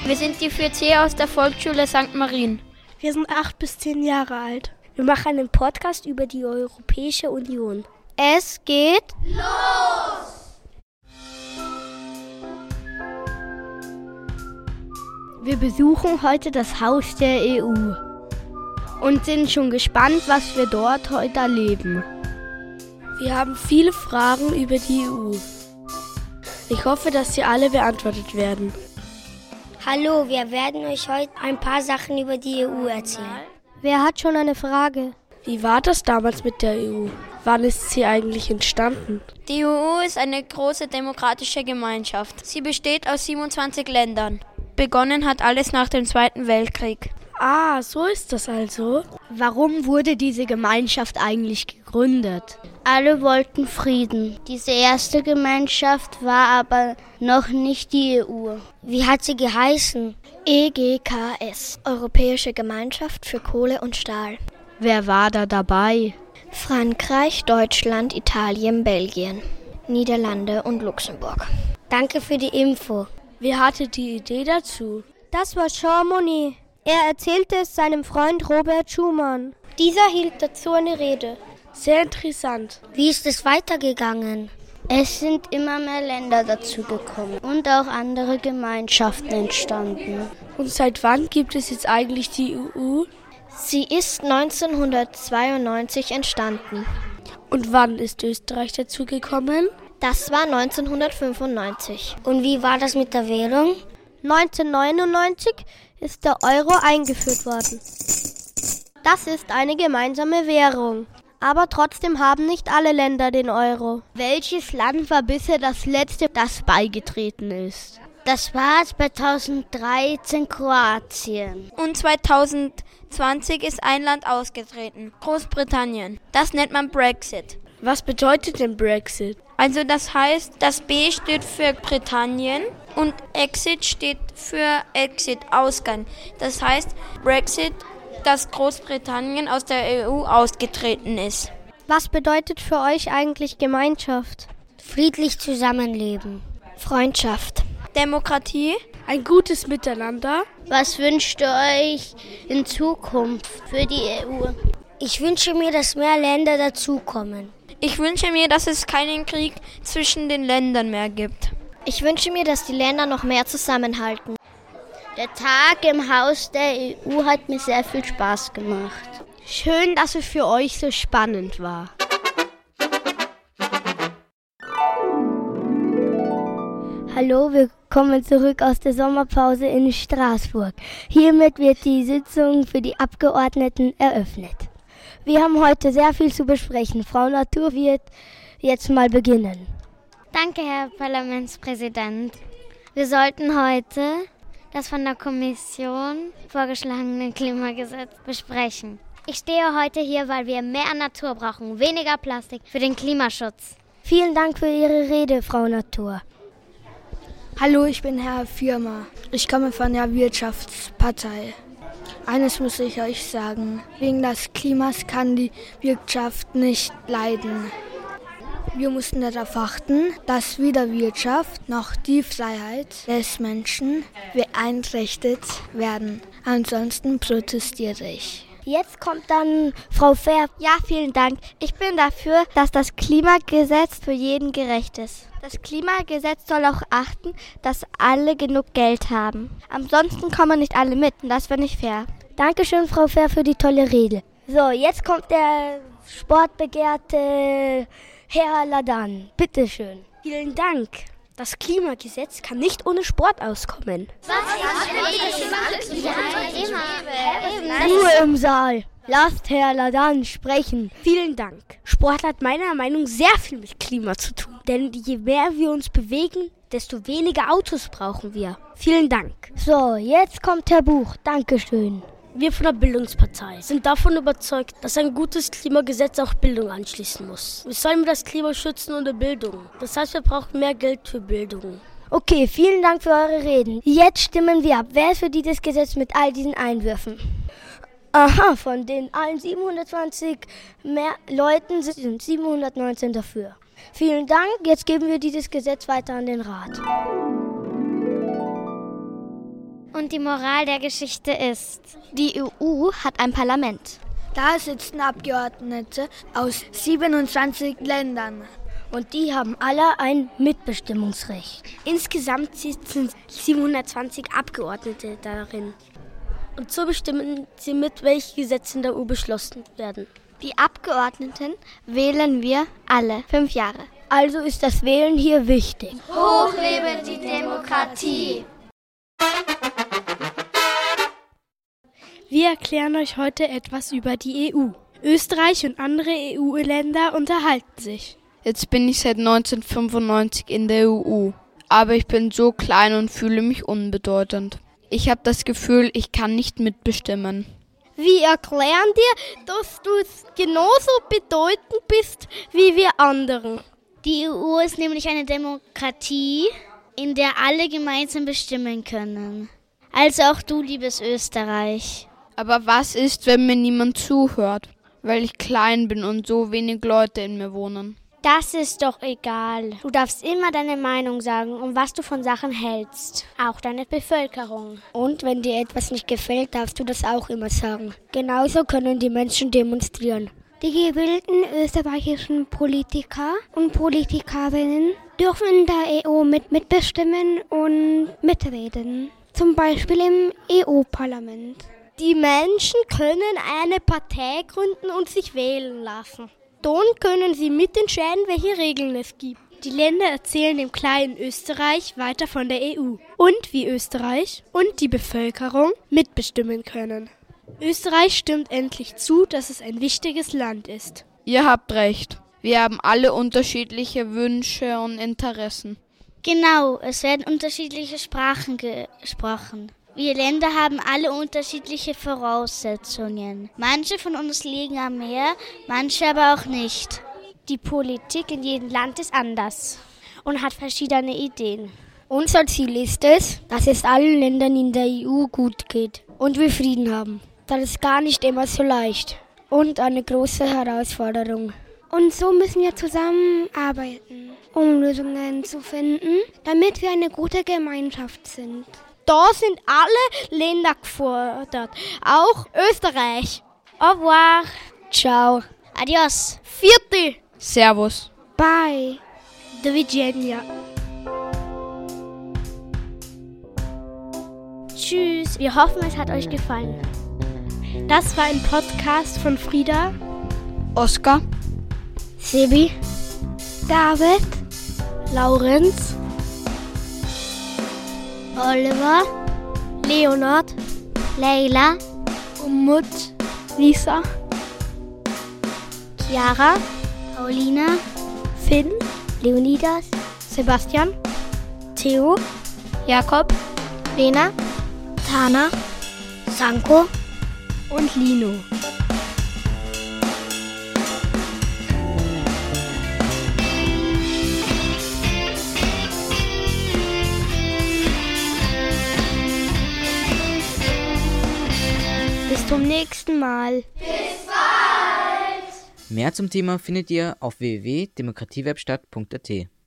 Wir sind die 4C aus der Volksschule St. Marien. Wir sind 8 bis 10 Jahre alt. Wir machen einen Podcast über die Europäische Union. Es geht los! Wir besuchen heute das Haus der EU und sind schon gespannt, was wir dort heute erleben. Wir haben viele Fragen über die EU. Ich hoffe, dass sie alle beantwortet werden. Hallo, wir werden euch heute ein paar Sachen über die EU erzählen. Wer hat schon eine Frage? Wie war das damals mit der EU? Wann ist sie eigentlich entstanden? Die EU ist eine große demokratische Gemeinschaft. Sie besteht aus 27 Ländern. Begonnen hat alles nach dem Zweiten Weltkrieg. Ah, so ist das also. Warum wurde diese Gemeinschaft eigentlich gegründet? Alle wollten Frieden. Diese erste Gemeinschaft war aber noch nicht die EU. Wie hat sie geheißen? EGKS, Europäische Gemeinschaft für Kohle und Stahl. Wer war da dabei? Frankreich, Deutschland, Italien, Belgien, Niederlande und Luxemburg. Danke für die Info. Wer hatte die Idee dazu? Das war Jean Monnet. Er erzählte es seinem Freund Robert Schuman. Dieser hielt dazu eine Rede. Sehr interessant. Wie ist es weitergegangen? Es sind immer mehr Länder dazugekommen und auch andere Gemeinschaften entstanden. Und seit wann gibt es jetzt eigentlich die EU? Sie ist 1992 entstanden. Und wann ist Österreich dazugekommen? Das war 1995. Und wie war das mit der Währung? 1999 ist der Euro eingeführt worden. Das ist eine gemeinsame Währung. Aber trotzdem haben nicht alle Länder den Euro. Welches Land war bisher das letzte, das beigetreten ist? Das war 2013 Kroatien. Und 2020 ist ein Land ausgetreten, Großbritannien. Das nennt man Brexit. Was bedeutet denn Brexit? Also das heißt, das B steht für Britannien und Exit steht für Exit, Ausgang. Das heißt Brexit, dass Großbritannien aus der EU ausgetreten ist. Was bedeutet für euch eigentlich Gemeinschaft? Friedlich zusammenleben. Freundschaft. Demokratie. Ein gutes Miteinander. Was wünscht ihr euch in Zukunft für die EU? Ich wünsche mir, dass mehr Länder dazukommen. Ich wünsche mir, dass es keinen Krieg zwischen den Ländern mehr gibt. Ich wünsche mir, dass die Länder noch mehr zusammenhalten. Der Tag im Haus der EU hat mir sehr viel Spaß gemacht. Schön, dass es für euch so spannend war. Hallo, wir kommen zurück aus der Sommerpause in Straßburg. Hiermit wird die Sitzung für die Abgeordneten eröffnet. Wir haben heute sehr viel zu besprechen. Frau Natur wird jetzt mal beginnen. Danke, Herr Parlamentspräsident. Wir sollten heute das von der Kommission vorgeschlagene Klimagesetz besprechen. Ich stehe heute hier, weil wir mehr Natur brauchen, weniger Plastik für den Klimaschutz. Vielen Dank für Ihre Rede, Frau Natur. Hallo, ich bin Herr Firma. Ich komme von der Wirtschaftspartei. Eines muss ich euch sagen, wegen des Klimas kann die Wirtschaft nicht leiden. Wir mussten darauf achten, dass weder Wirtschaft noch die Freiheit des Menschen beeinträchtigt werden. Ansonsten protestiere ich. Jetzt kommt dann Frau Fair. Ja, vielen Dank. Ich bin dafür, dass das Klimagesetz für jeden gerecht ist. Das Klimagesetz soll auch achten, dass alle genug Geld haben. Ansonsten kommen nicht alle mit und das wäre nicht fair. Dankeschön, Frau Fair, für die tolle Rede. So, jetzt kommt der sportbegehrte Herr Ladan. Bitteschön. Vielen Dank. Das Klimagesetz kann nicht ohne Sport auskommen. Ruhe im Saal. Lasst Herr Ladan sprechen. Vielen Dank. Sport hat meiner Meinung nach sehr viel mit Klima zu tun. Denn je mehr wir uns bewegen, desto weniger Autos brauchen wir. Vielen Dank. So, jetzt kommt Herr Buch. Dankeschön. Wir von der Bildungspartei sind davon überzeugt, dass ein gutes Klimagesetz auch Bildung anschließen muss. Wir sollen das Klima schützen und die Bildung. Das heißt, wir brauchen mehr Geld für Bildung. Okay, vielen Dank für eure Reden. Jetzt stimmen wir ab. Wer ist für dieses Gesetz mit all diesen Einwürfen? Aha, von den allen 720 mehr Leuten sind 719 dafür. Vielen Dank. Jetzt geben wir dieses Gesetz weiter an den Rat. Und und die Moral der Geschichte ist: Die EU hat ein Parlament. Da sitzen Abgeordnete aus 27 Ländern. Und die haben alle ein Mitbestimmungsrecht. Insgesamt sitzen 720 Abgeordnete darin. Und so bestimmen sie mit, welche Gesetze in der EU beschlossen werden. Die Abgeordneten wählen wir alle 5 Jahre. Also ist das Wählen hier wichtig. Hoch lebe die Demokratie! Wir erklären euch heute etwas über die EU. Österreich und andere EU-Länder unterhalten sich. Jetzt bin ich seit 1995 in der EU, aber ich bin so klein und fühle mich unbedeutend. Ich habe das Gefühl, ich kann nicht mitbestimmen. Wir erklären dir, dass du genauso bedeutend bist wie wir anderen. Die EU ist nämlich eine Demokratie, in der alle gemeinsam bestimmen können. Also auch du, liebes Österreich. Aber was ist, wenn mir niemand zuhört, weil ich klein bin und so wenig Leute in mir wohnen? Das ist doch egal. Du darfst immer deine Meinung sagen und was du von Sachen hältst. Auch deine Bevölkerung. Und wenn dir etwas nicht gefällt, darfst du das auch immer sagen. Genauso können die Menschen demonstrieren. Die gewählten österreichischen Politiker und Politikerinnen dürfen in der EU mitbestimmen und mitreden. Zum Beispiel im EU-Parlament. Die Menschen können eine Partei gründen und sich wählen lassen. Dann können sie mitentscheiden, welche Regeln es gibt. Die Länder erzählen dem kleinen Österreich weiter von der EU und wie Österreich und die Bevölkerung mitbestimmen können. Österreich stimmt endlich zu, dass es ein wichtiges Land ist. Ihr habt recht. Wir haben alle unterschiedliche Wünsche und Interessen. Genau, es werden unterschiedliche Sprachen gesprochen. Wir Länder haben alle unterschiedliche Voraussetzungen. Manche von uns liegen am Meer, manche aber auch nicht. Die Politik in jedem Land ist anders und hat verschiedene Ideen. Unser Ziel ist es, dass es allen Ländern in der EU gut geht und wir Frieden haben. Das ist gar nicht immer so leicht und eine große Herausforderung. Und so müssen wir zusammenarbeiten, um Lösungen zu finden, damit wir eine gute Gemeinschaft sind. Da sind alle Länder gefordert, auch Österreich. Au revoir. Ciao. Adios. Vierte. Servus. Bye. Do widzenia. Tschüss. Wir hoffen, es hat euch gefallen. Das war ein Podcast von Frieda, Oskar, Sebi, David, Laurenz, Oliver, Leonard, Leila, Umut, Lisa, Chiara, Paulina, Finn, Leonidas, Sebastian, Theo, Jakob, Lena, Tana, Sanko und Lino. Bis zum nächsten Mal. Bis bald! Mehr zum Thema findet ihr auf www.demokratiewerkstatt.at.